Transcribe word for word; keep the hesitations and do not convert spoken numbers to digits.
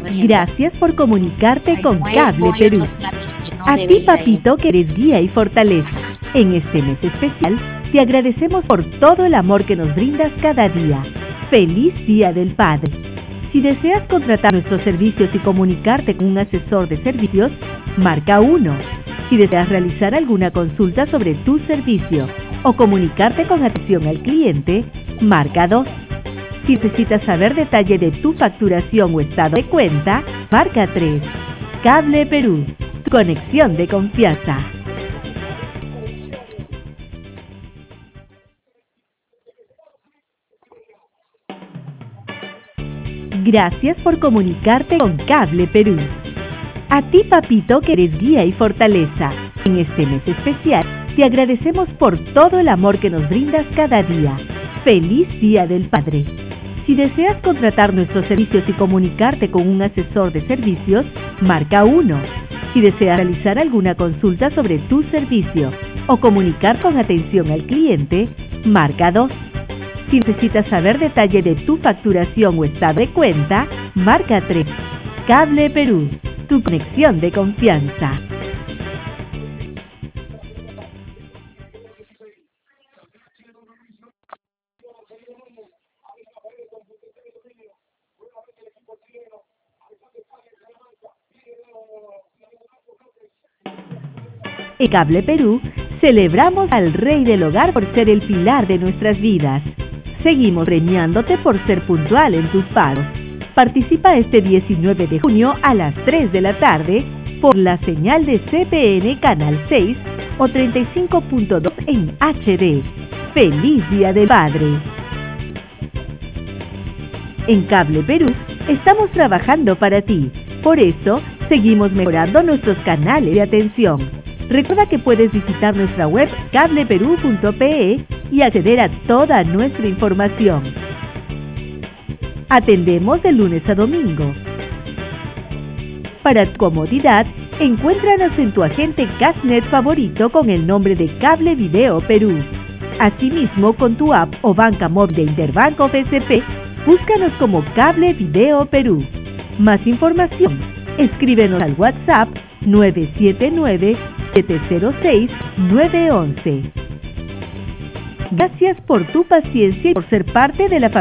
Gracias por comunicarte con Cable Perú. A ti, papito, que eres guía y fortaleza. En este mes especial, te agradecemos por todo el amor que nos brindas cada día. ¡Feliz Día del Padre! Si deseas contratar nuestros servicios y comunicarte con un asesor de servicios, marca uno. Si deseas realizar alguna consulta sobre tu servicio o comunicarte con atención al cliente, marca dos. Si necesitas saber detalle de tu facturación o estado de cuenta, marca tres. Cable Perú, tu conexión de confianza. Gracias por comunicarte con Cable Perú. A ti, papito, que eres guía y fortaleza. En este mes especial, te agradecemos por todo el amor que nos brindas cada día. ¡Feliz Día del Padre! Si deseas contratar nuestros servicios y comunicarte con un asesor de servicios, marca uno. Si deseas realizar alguna consulta sobre tu servicio o comunicar con atención al cliente, marca dos. Si necesitas saber detalle de tu facturación o estado de cuenta, marca tres. Cable Perú, tu conexión de confianza. En Cable Perú, celebramos al Rey del Hogar por ser el pilar de nuestras vidas. Seguimos premiándote por ser puntual en tus pagos. Participa este diecinueve de junio a las tres de la tarde por la señal de C P N Canal seis o treinta y cinco punto dos en H D. ¡Feliz Día del Padre! En Cable Perú, estamos trabajando para ti. Por eso, seguimos mejorando nuestros canales de atención. Recuerda que puedes visitar nuestra web cable perú punto pe y acceder a toda nuestra información. Atendemos de lunes a domingo. Para tu comodidad, encuéntranos en tu agente Cashnet favorito con el nombre de Cable Video Perú. Asimismo, con tu app o banca móvil de Interbanco B C P, búscanos como Cable Video Perú. Más información, escríbenos al WhatsApp nueve siete nueve, siete cero seis, nueve uno uno. Gracias por tu paciencia y por ser parte de la familia.